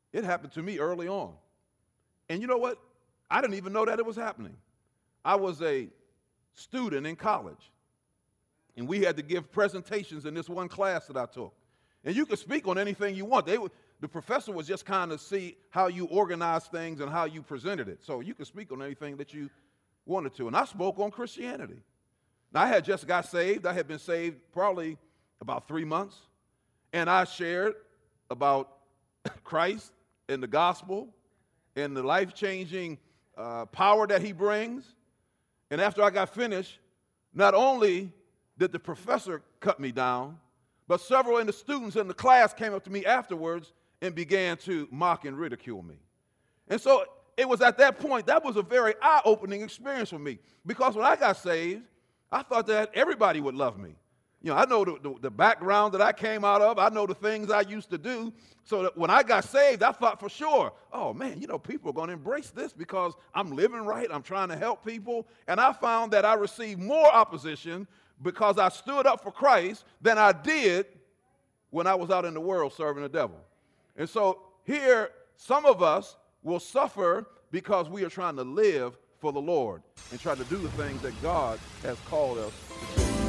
It happened to me early on. And you know what? I didn't even know that it was happening. I was a student in college, and we had to give presentations in this one class that I took. And you could speak on anything you want. The professor was just kind of see how you organize things and how you presented it. So you could speak on anything that you wanted to. And I spoke on Christianity. Now, I had just got saved. I had been saved probably about 3 months. And I shared about Christ and the gospel and the life-changing power that he brings. And after I got finished, not only did the professor cut me down, but several of the students in the class came up to me afterwards and began to mock and ridicule me. And so it was at that point, that was a very eye-opening experience for me. Because when I got saved, I thought that everybody would love me. You know, I know the background that I came out of. I know the things I used to do. So that when I got saved, I thought for sure, oh, man, you know, people are going to embrace this because I'm living right. I'm trying to help people. And I found that I received more opposition because I stood up for Christ than I did when I was out in the world serving the devil. And so here, some of us will suffer because we are trying to live for the Lord and try to do the things that God has called us to do.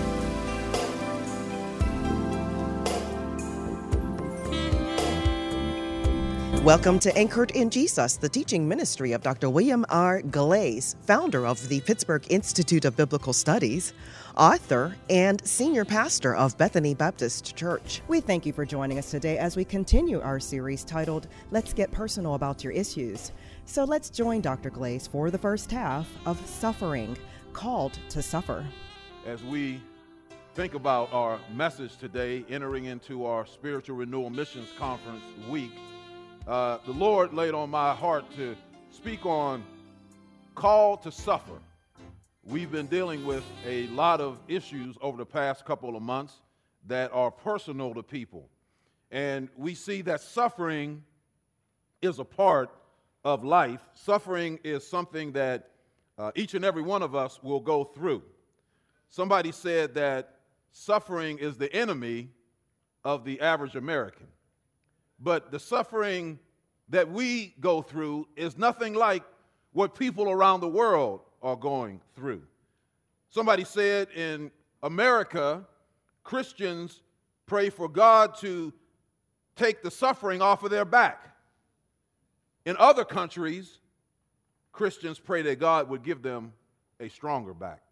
Welcome to Anchored in Jesus, the teaching ministry of Dr. William R. Galais, founder of the Pittsburgh Institute of Biblical Studies, author, and senior pastor of Bethany Baptist Church. We thank you for joining us today as we continue our series titled, Let's Get Personal About Your Issues. So let's join Dr. Galais for the first half of Suffering, Called to Suffer. As we think about our message today, entering into our Spiritual Renewal Missions Conference week, the Lord laid on my heart to speak on called to suffer. We've been dealing with a lot of issues over the past couple of months that are personal to people. And we see that suffering is a part of life. Suffering is something that each and every one of us will go through. Somebody said that suffering is the enemy of the average American. But the suffering that we go through is nothing like what people around the world are going through. Somebody said in America, Christians pray for God to take the suffering off of their back. In other countries, Christians pray that God would give them a stronger back.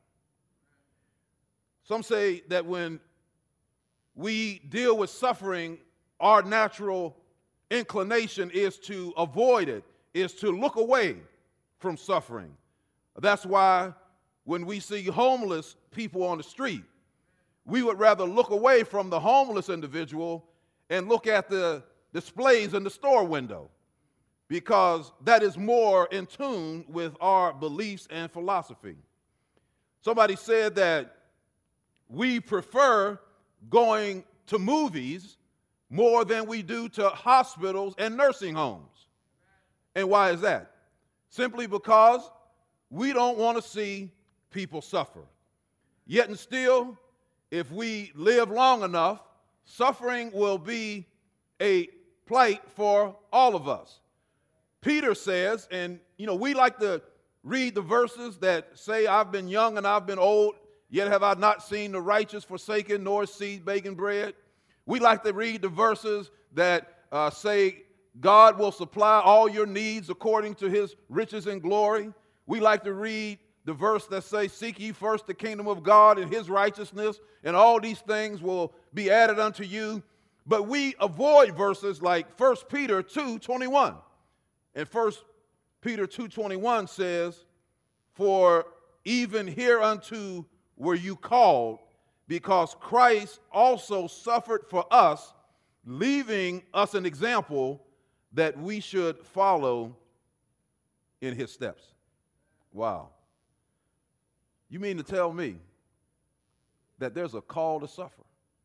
Some say that when we deal with suffering, our natural inclination is to avoid it, is to look away from suffering. That's why when we see homeless people on the street, we would rather look away from the homeless individual and look at the displays in the store window, because that is more in tune with our beliefs and philosophy. Somebody said that we prefer going to movies more than we do to hospitals and nursing homes. And why is that? Simply because we don't want to see people suffer. Yet and still, if we live long enough, suffering will be a plight for all of us. Peter says, and we like to read the verses that say, I've been young and I've been old, yet have I not seen the righteous forsaken, nor seed begging bread. We like to read the verses that say God will supply all your needs according to his riches and glory. We like to read the verse that says, seek ye first the kingdom of God and his righteousness, and all these things will be added unto you. But we avoid verses like 1 Peter 2:21. And 1 Peter 2:21 says, for even hereunto were you called, because Christ also suffered for us, leaving us an example that we should follow in his steps. Wow. You mean to tell me that there's a call to suffer?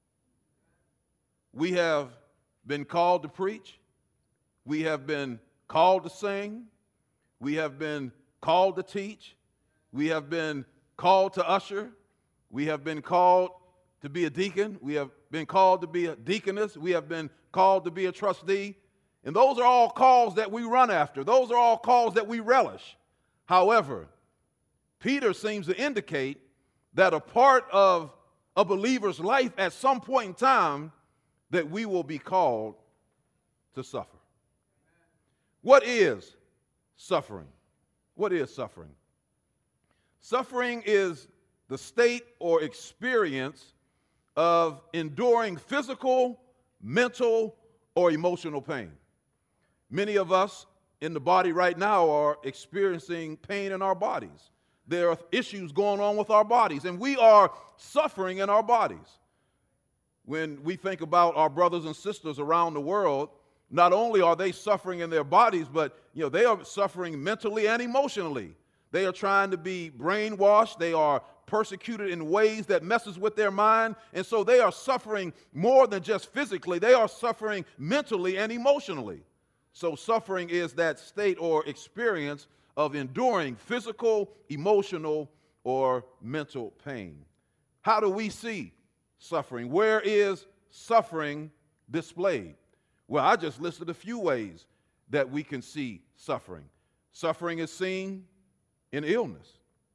We have been called to preach. We have been called to sing. We have been called to teach. We have been called to usher. We have been called to be a deacon. We have been called to be a deaconess. We have been called to be a trustee. And those are all calls that we run after. Those are all calls that we relish. However, Peter seems to indicate that a part of a believer's life at some point in time that we will be called to suffer. What is suffering? What is suffering? Suffering is the state or experience of enduring physical, mental, or emotional pain. Many of us in the body right now are experiencing pain in our bodies. There are issues going on with our bodies, and we are suffering in our bodies. When we think about our brothers and sisters around the world, not only are they suffering in their bodies, but they are suffering mentally and emotionally. They are trying to be brainwashed. They are persecuted in ways that messes with their mind. And so they are suffering more than just physically. They are suffering mentally and emotionally. So suffering is that state or experience of enduring physical, emotional, or mental pain. How do we see suffering? Where is suffering displayed? Well, I just listed a few ways that we can see suffering. Suffering is seen in illness.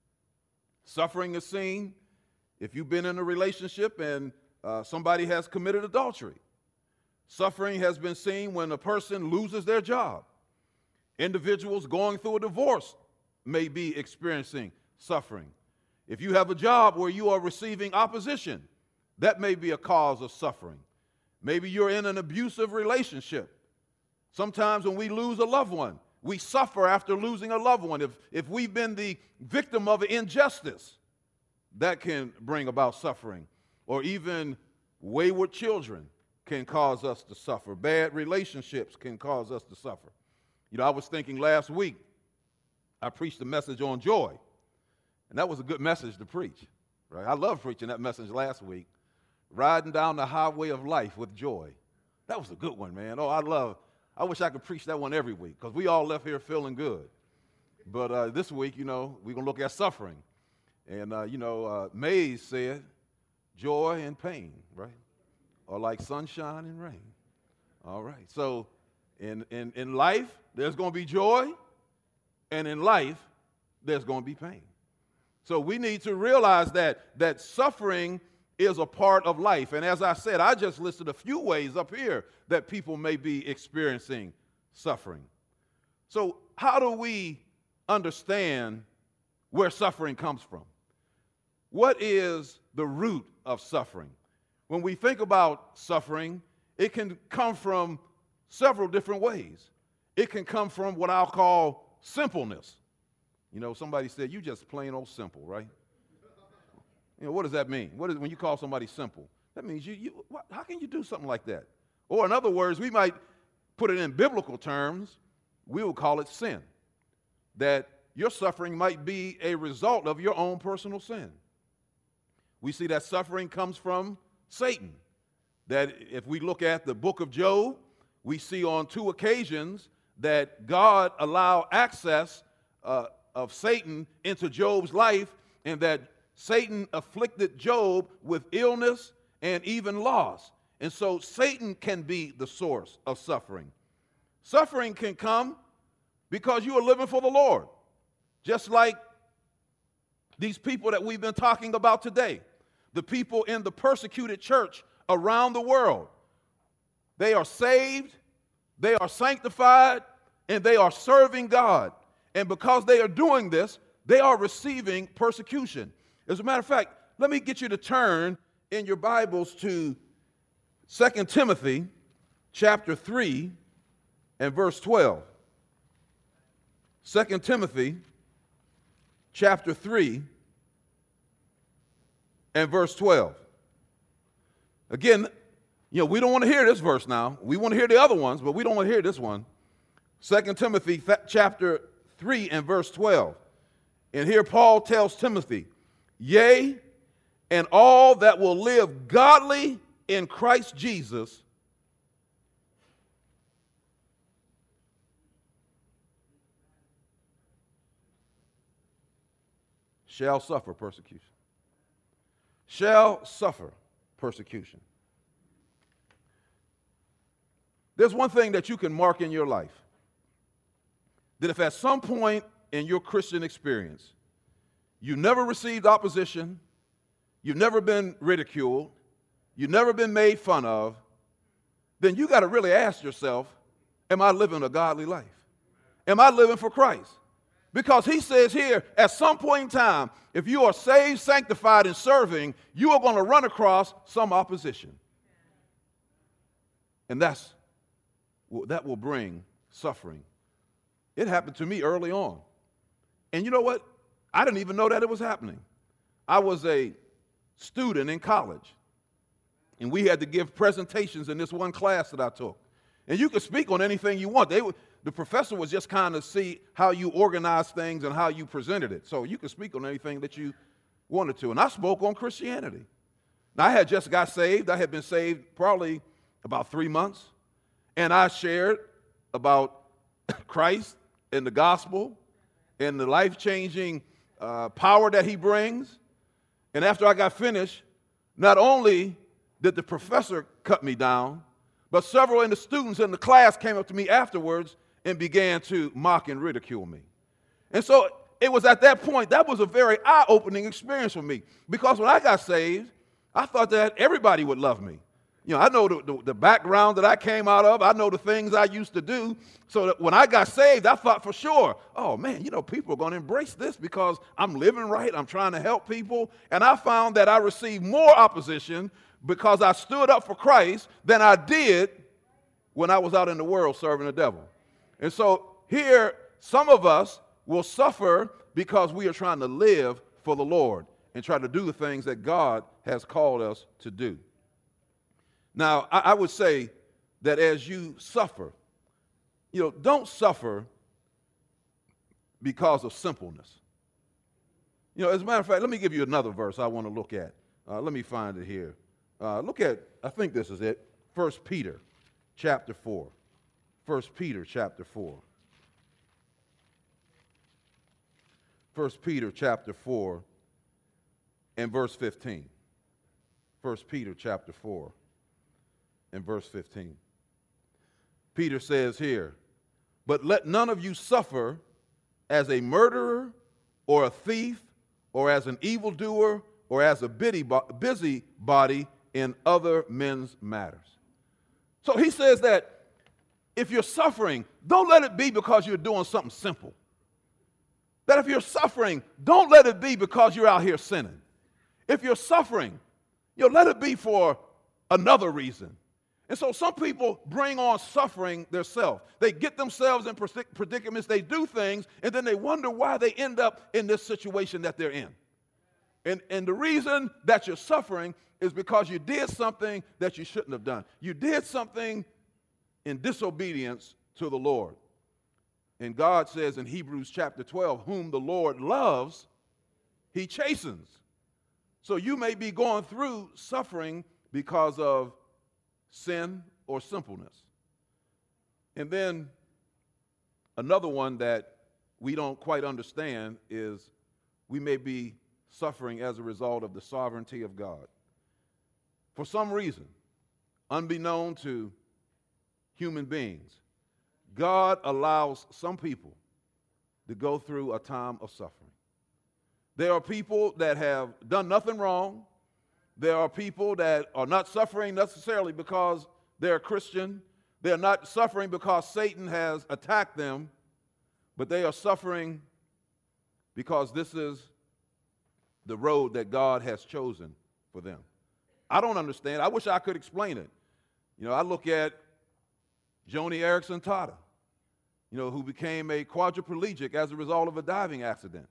Suffering is seen if you've been in a relationship and somebody has committed adultery. Suffering has been seen when a person loses their job. Individuals going through a divorce may be experiencing suffering. If you have a job where you are receiving opposition, that may be a cause of suffering. Maybe you're in an abusive relationship. Sometimes when we lose a loved one, we suffer after losing a loved one. If we've been the victim of an injustice, that can bring about suffering. Or even wayward children can cause us to suffer. Bad relationships can cause us to suffer. I was thinking last week, I preached a message on joy, and that was a good message to preach, right? I love preaching that message last week, riding down the highway of life with joy. That was a good one, man. I wish I could preach that one every week, because we all left here feeling good. But this week, we're going to look at suffering. And, Mays said, joy and pain, right? Or like sunshine and rain. All right. So in life, there's going to be joy. And in life, there's going to be pain. So we need to realize that suffering is a part of life. And as I said, I just listed a few ways up here that people may be experiencing suffering. So how do we understand where suffering comes from? What is the root of suffering? When we think about suffering, it can come from several different ways. It can come from what I'll call simpleness. Somebody said, you just plain old simple, right? What does that mean? When you call somebody simple? That means how can you do something like that? Or in other words, we might put it in biblical terms, we will call it sin. That your suffering might be a result of your own personal sin. We see that suffering comes from Satan. That if we look at the book of Job, we see on 2 occasions that God allowed access of Satan into Job's life, and that Satan afflicted Job with illness and even loss. And so Satan can be the source of suffering. Suffering can come because you are living for the Lord. Just like these people that we've been talking about today, the people in the persecuted church around the world. They are saved, they are sanctified, and they are serving God. And because they are doing this, they are receiving persecution. As a matter of fact, let me get you to turn in your Bibles to 2 Timothy chapter 3 and verse 12. 2 Timothy chapter 3 and verse 12. Again, we don't want to hear this verse now. We want to hear the other ones, but we don't want to hear this one. 2 Timothy chapter 3 and verse 12. And here Paul tells Timothy, yea, and all that will live godly in Christ Jesus shall suffer persecution. Shall suffer persecution. There's one thing that you can mark in your life, that if at some point in your Christian experience you never received opposition, you've never been ridiculed, you've never been made fun of, then you got to really ask yourself, am I living a godly life? Am I living for Christ? Because he says here, at some point in time, if you are saved, sanctified, and serving, you are going to run across some opposition. And that will bring suffering. It happened to me early on. And you know what? I didn't even know that it was happening. I was a student in college, and we had to give presentations in this one class that I took. And you could speak on anything you want. The professor was just kind of see how you organized things and how you presented it. So you could speak on anything that you wanted to. And I spoke on Christianity. Now, I had just got saved. I had been saved probably about 3 months. And I shared about Christ and the gospel and the life-changing power that he brings. And after I got finished, not only did the professor cut me down, but several of the students in the class came up to me afterwards and began to mock and ridicule me. And so it was at that point, that was a very eye-opening experience for me. Because when I got saved, I thought that everybody would love me. You know, I know the background that I came out of. I know the things I used to do. So that when I got saved, I thought for sure, oh man, you know, people are going to embrace this because I'm living right. I'm trying to help people. And I found that I received more opposition because I stood up for Christ than I did when I was out in the world serving the devil. And so here, some of us will suffer because we are trying to live for the Lord and try to do the things that God has called us to do. Now, I would say that as you suffer, you know, don't suffer because of simpleness. You know, as a matter of fact, let me give you another verse I want to look at. Let me find it here. Look at, I think this is it, 1 Peter chapter 4. 1 Peter chapter 4. 1 Peter chapter 4 and verse 15. 1 Peter chapter 4 and verse 15. Peter says here, but let none of you suffer as a murderer or a thief or as an evildoer or as a busybody in other men's matters. So he says that if you're suffering, don't let it be because you're doing something simple. That if you're suffering, don't let it be because you're out here sinning. If you're suffering, you know, let it be for another reason. And so some people bring on suffering themselves. They get themselves in predicaments, they do things, and then they wonder why they end up in this situation that they're in. And the reason that you're suffering is because you did something that you shouldn't have done. You did something in disobedience to the Lord. And God says in Hebrews chapter 12, whom the Lord loves, he chastens. So you may be going through suffering because of sin or simpleness. And then another one that we don't quite understand is we may be suffering as a result of the sovereignty of God. For some reason, unbeknown to human beings, God allows some people to go through a time of suffering. There are people that have done nothing wrong. There are people that are not suffering necessarily because they're Christian. They're not suffering because Satan has attacked them, but they are suffering because this is the road that God has chosen for them. I don't understand. I wish I could explain it. You know, I look at Joni Eareckson Tada, you know, who became a quadriplegic as a result of a diving accident.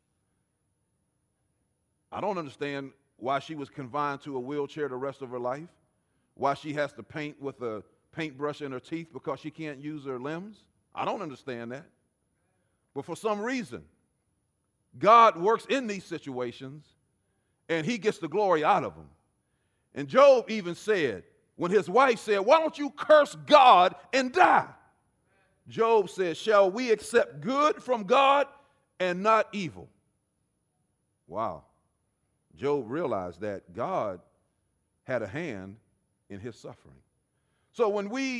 I don't understand why she was confined to a wheelchair the rest of her life, why she has to paint with a paintbrush in her teeth because she can't use her limbs. I don't understand that. But for some reason, God works in these situations, and he gets the glory out of them. And Job even said, when his wife said, why don't you curse God and die? Job said, shall we accept good from God and not evil? Wow. Job realized that God had a hand in his suffering. So when we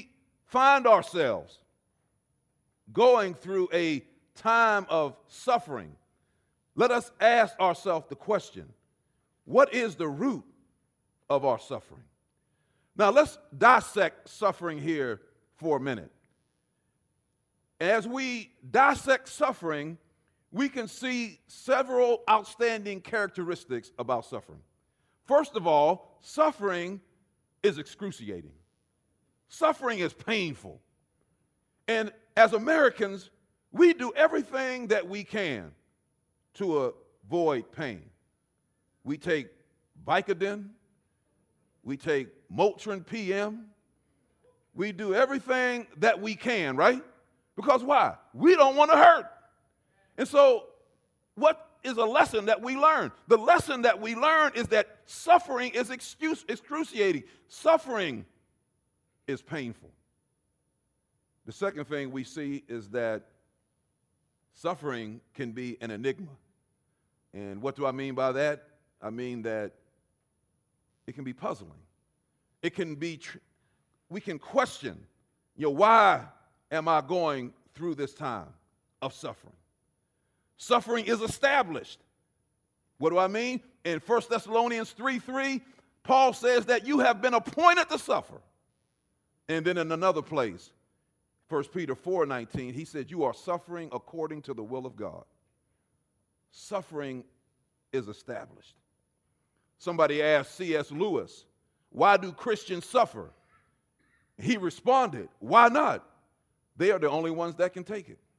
find ourselves going through a time of suffering, let us ask ourselves the question, what is the root of our suffering? Now, let's dissect suffering here for a minute. As we dissect suffering, we can see several outstanding characteristics about suffering. First of all, suffering is excruciating. Suffering is painful. And as Americans, we do everything that we can to avoid pain. We take Vicodin, we take Motrin PM, we do everything that we can, right? Because why? We don't want to hurt. And so what is a lesson that we learn? The lesson that we learn is that suffering is excruciating. Suffering is painful. The second thing we see is that suffering can be an enigma. And what do I mean by that? I mean that it can be puzzling. It can be, we can question, why am I going through this time of suffering? Suffering is established. What do I mean? In 1 Thessalonians 3:3, Paul says that you have been appointed to suffer. And then in another place, 1 Peter 4:19, he said, you are suffering according to the will of God. Suffering is established. Somebody asked C.S. Lewis, why do Christians suffer? He responded, why not? They are the only ones that can take it.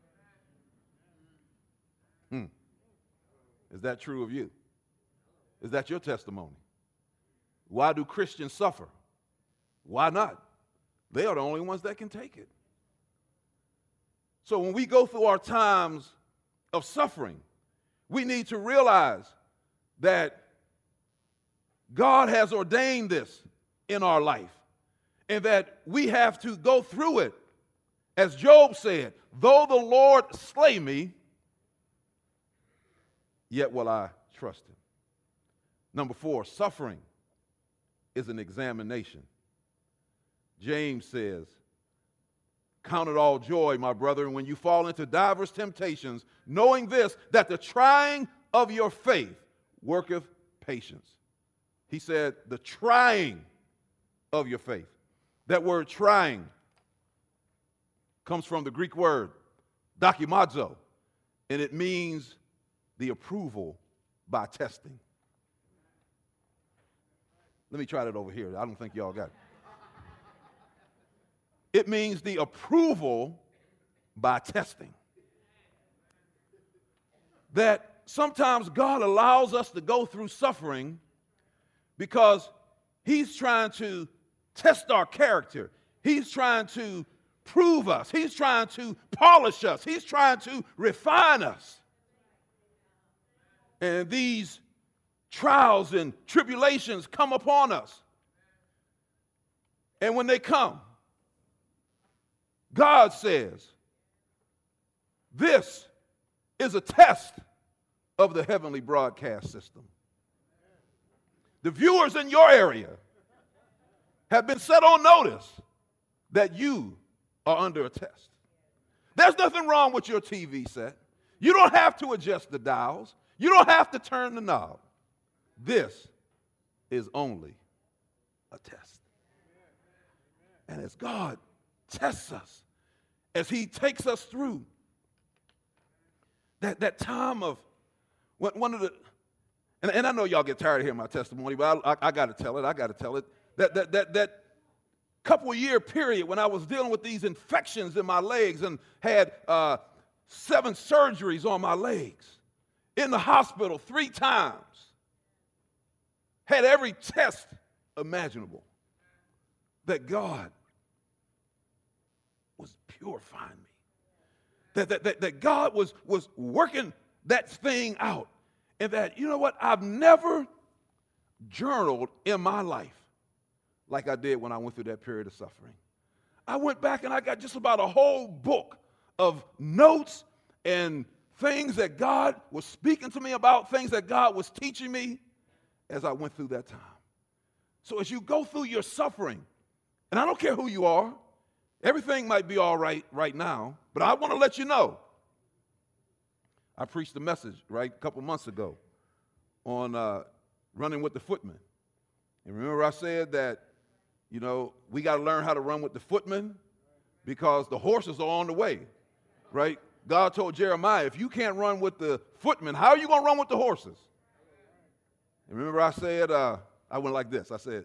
Is that true of you? Is that your testimony? Why do Christians suffer? Why not? They are the only ones that can take it. So when we go through our times of suffering, we need to realize that God has ordained this in our life and that we have to go through it. As Job said, though the Lord slay me, yet will I trust him. Number 4, suffering is an examination. James says, count it all joy, my brethren, when you fall into diverse temptations, knowing this, that the trying of your faith worketh patience. He said, the trying of your faith. That word trying comes from the Greek word dokimazo, and it means the approval by testing. Let me try that over here. I don't think y'all got it. It means the approval by testing. That sometimes God allows us to go through suffering because he's trying to test our character. He's trying to prove us. He's trying to polish us. He's trying to refine us. And these trials and tribulations come upon us. And when they come, God says, this is a test of the heavenly broadcast system. The viewers in your area have been set on notice that you are under a test. There's nothing wrong with your TV set. You don't have to adjust the dials. You don't have to turn the knob. This is only a test. And as God tests us, as he takes us through that time of one of the, and I know y'all get tired of hearing my testimony, but I got to tell it. That couple year period when I was dealing with these infections in my legs and had 7 surgeries on my legs, in the hospital 3 times, had every test imaginable, that God was purifying me, that God was working that thing out, and that, you know what, I've never journaled in my life like I did when I went through that period of suffering. I went back and I got just about a whole book of notes and things that God was speaking to me about, things that God was teaching me as I went through that time. So as you go through your suffering, and I don't care who you are, Everything might be all right now, but I want to let you know. I preached a message, a couple months ago on running with the footmen. And remember I said that, we got to learn how to run with the footmen because the horses are on the way, right? God told Jeremiah, if you can't run with the footmen, how are you going to run with the horses? And remember I said, I went like this. I said,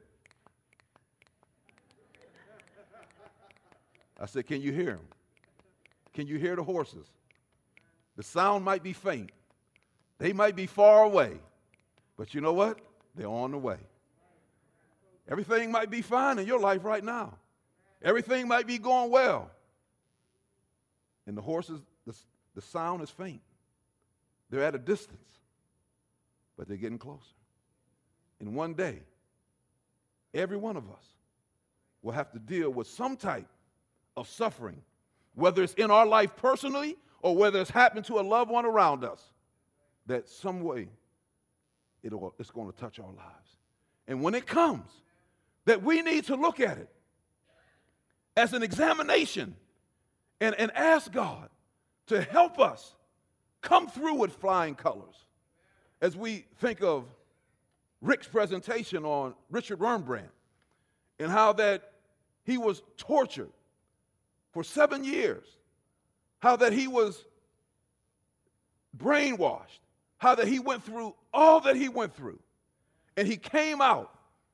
can you hear them? Can you hear the horses? The sound might be faint. They might be far away. But you know what? They're on the way. Everything might be fine in your life right now. Everything might be going well. And the horses, the sound is faint. They're at a distance, but they're getting closer. And one day, every one of us will have to deal with some type of suffering, whether it's in our life personally or whether it's happened to a loved one around us, that some way it's going to touch our lives. And when it comes, that we need to look at it as an examination and ask God to help us come through with flying colors. As we think of Rick's presentation on Richard Wurmbrand and how that he was tortured for 7 years, how that he was brainwashed, how that he went through all that he went through, and he came out.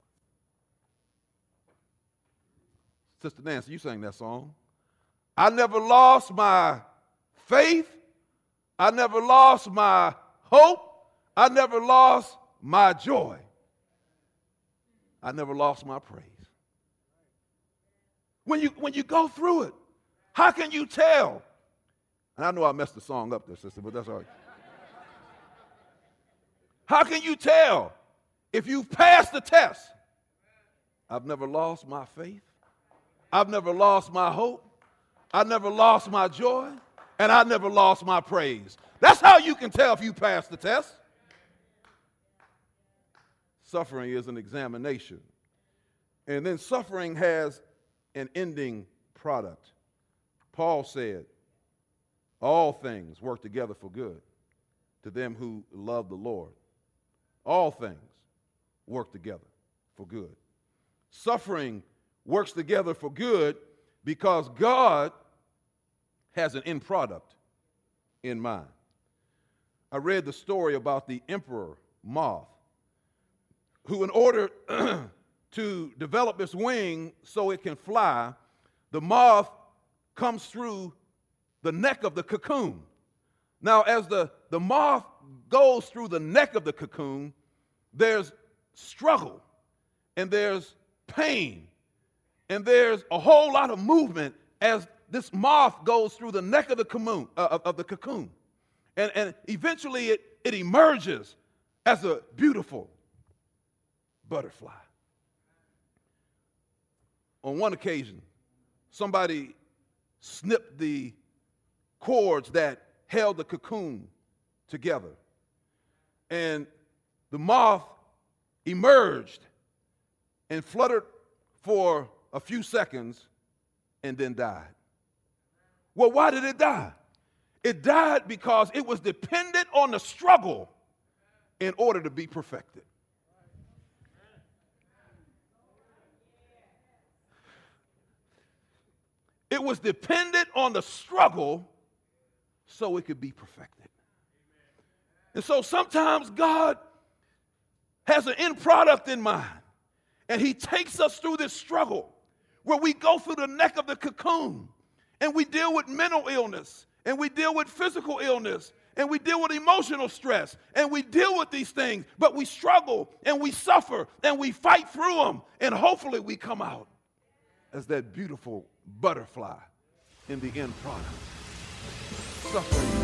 Sister Nancy, you sang that song. I never lost my faith. I never lost my hope. I never lost my joy. I never lost my praise. When you go through it, how can you tell? And I know I messed the song up there, sister, but that's all right. How can you tell if you've passed the test? I've never lost my faith. I've never lost my hope. I never lost my joy. And I never lost my praise. That's how you can tell if you passed the test. Suffering is an examination. And then suffering has an ending product. Paul said, all things work together for good to them who love the Lord. All things work together for good. Suffering works together for good because God has an end product in mind. I read the story about the emperor moth, who in order to develop its wing so it can fly, the moth comes through the neck of the cocoon. Now, as the moth goes through the neck of the cocoon, there's struggle, and there's pain, and there's a whole lot of movement as this moth goes through the neck of the cocoon. And eventually it emerges as a beautiful butterfly. On one occasion, somebody snipped the cords that held the cocoon together, and the moth emerged and fluttered for a few seconds and then died. Well, why did it die? It died because it was dependent on the struggle in order to be perfected. It was dependent on the struggle so it could be perfected. And so sometimes God has an end product in mind, and he takes us through this struggle where we go through the neck of the cocoon, and we deal with mental illness, and we deal with physical illness, and we deal with emotional stress, and we deal with these things, but we struggle, and we suffer, and we fight through them, and hopefully we come out as that beautiful butterfly in the end product. Suffering.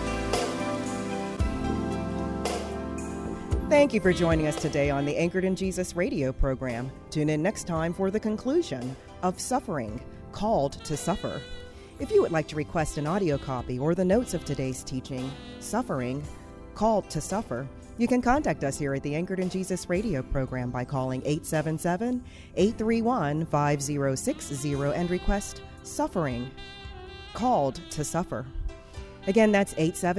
Thank you for joining us today on the Anchored in Jesus radio program. Tune in next time for the conclusion of Suffering, Called to Suffer. If you would like to request an audio copy or the notes of today's teaching, Suffering, Called to Suffer, you can contact us here at the Anchored in Jesus radio program by calling 877-831-5060 and request Suffering, Called to Suffer. Again, that's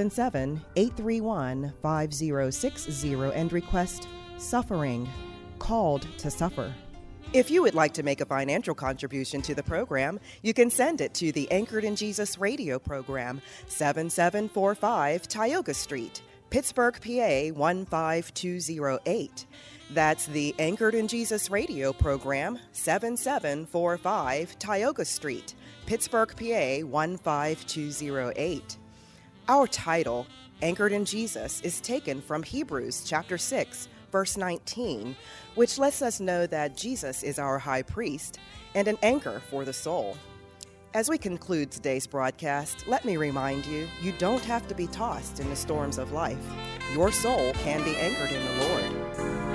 877-831-5060 and request Suffering, Called to Suffer. If you would like to make a financial contribution to the program, you can send it to the Anchored in Jesus radio program, 7745 Tioga Street, Pittsburgh, PA 15208. That's the Anchored in Jesus radio program, 7745 Tioga Street, Pittsburgh, PA 15208. Our title, Anchored in Jesus, is taken from Hebrews chapter 6, verse 19, which lets us know that Jesus is our high priest and an anchor for the soul. As we conclude today's broadcast, let me remind you, you don't have to be tossed in the storms of life. Your soul can be anchored in the Lord.